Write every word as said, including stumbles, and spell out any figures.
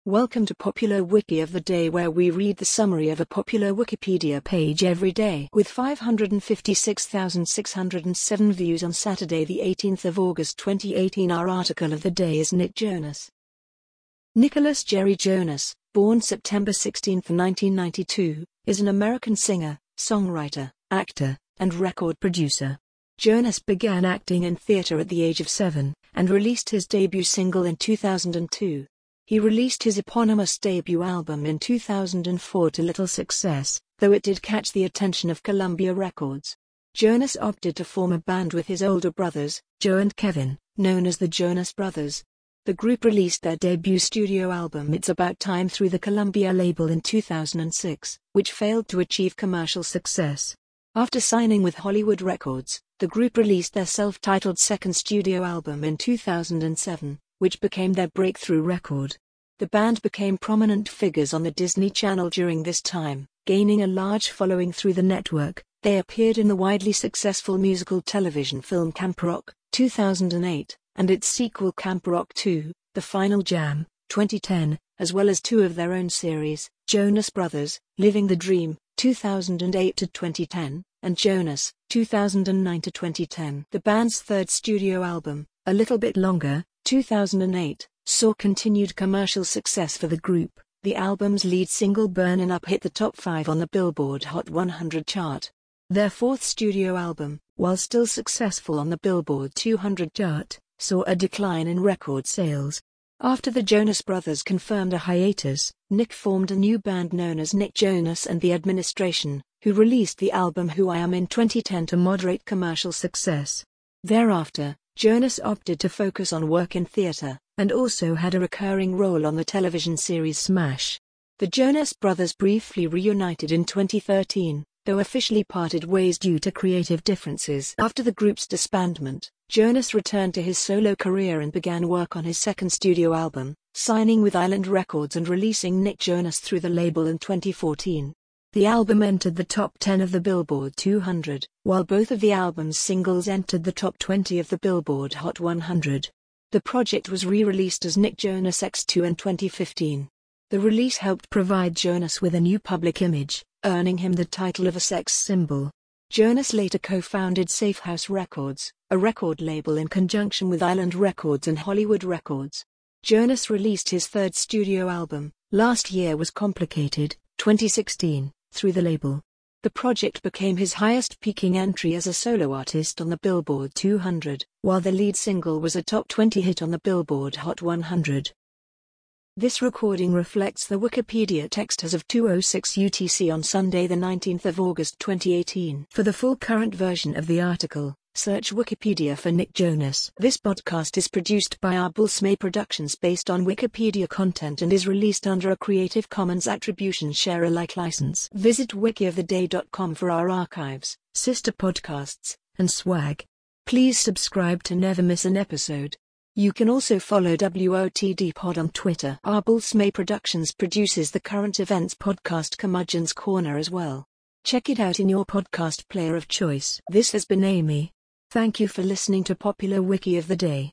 Welcome to Popular Wiki of the Day, where we read the summary of a popular Wikipedia page every day. With five hundred fifty-six thousand six hundred seven views on Saturday the eighteenth of August twenty eighteen, our article of the day is Nick Jonas. Nicholas Jerry Jonas, born September sixteenth nineteen ninety-two, is an American singer, songwriter, actor, and record producer. Jonas began acting in theater at the age of seven, and released his debut single in two thousand two. He released his eponymous debut album in two thousand four to little success, though it did catch the attention of Columbia Records. Jonas opted to form a band with his older brothers, Joe and Kevin, known as the Jonas Brothers. The group released their debut studio album It's About Time through the Columbia label in two thousand six, which failed to achieve commercial success. After signing with Hollywood Records, the group released their self-titled second studio album in two thousand seven, which became their breakthrough record. The band became prominent figures on the Disney Channel during this time, gaining a large following through the network. They appeared in the widely successful musical television film Camp Rock, two thousand eight, and its sequel Camp Rock two, The Final Jam, twenty ten, as well as two of their own series, Jonas Brothers, Living the Dream, two thousand eight to twenty ten, and Jonas, two thousand nine to twenty ten. The band's third studio album, A Little Bit Longer, two thousand eight, saw continued commercial success for the group. The album's lead single Burnin' Up hit the top five on the Billboard Hot one hundred chart. Their fourth studio album, while still successful on the Billboard two hundred chart, saw a decline in record sales. After the Jonas Brothers confirmed a hiatus, Nick formed a new band known as Nick Jonas and the Administration, who released the album Who I Am in twenty ten to moderate commercial success. Thereafter, Jonas opted to focus on work in theater, and also had a recurring role on the television series Smash. The Jonas Brothers briefly reunited in twenty thirteen, though officially parted ways due to creative differences. After the group's disbandment, Jonas returned to his solo career and began work on his second studio album, signing with Island Records and releasing Nick Jonas through the label in twenty fourteen. The album entered the top ten of the Billboard two hundred, while both of the album's singles entered the top twenty of the Billboard Hot one hundred. The project was re-released as Nick Jonas X two in twenty fifteen. The release helped provide Jonas with a new public image, earning him the title of a sex symbol. Jonas later co-founded Safe House Records, a record label in conjunction with Island Records and Hollywood Records. Jonas released his third studio album, Last Year Was Complicated, twenty sixteen, through the label. The project became his highest-peaking entry as a solo artist on the Billboard two hundred, while the lead single was a top twenty hit on the Billboard Hot one hundred. This recording reflects the Wikipedia text as of two oh six U T C on Sunday the nineteenth of August twenty eighteen. For the full current version of the article, search Wikipedia for Nick Jonas. This podcast is produced by Arbulsmay Productions based on Wikipedia content and is released under a Creative Commons Attribution Share Alike license. Visit wiki of the day dot com for our archives, sister podcasts, and swag. Please subscribe to never miss an episode. You can also follow W O T D Pod on Twitter. Arbulsmay Productions produces the current events podcast Curmudgeon's Corner as well. Check it out in your podcast player of choice. This has been Amy. Thank you for listening to Popular Wiki of the Day.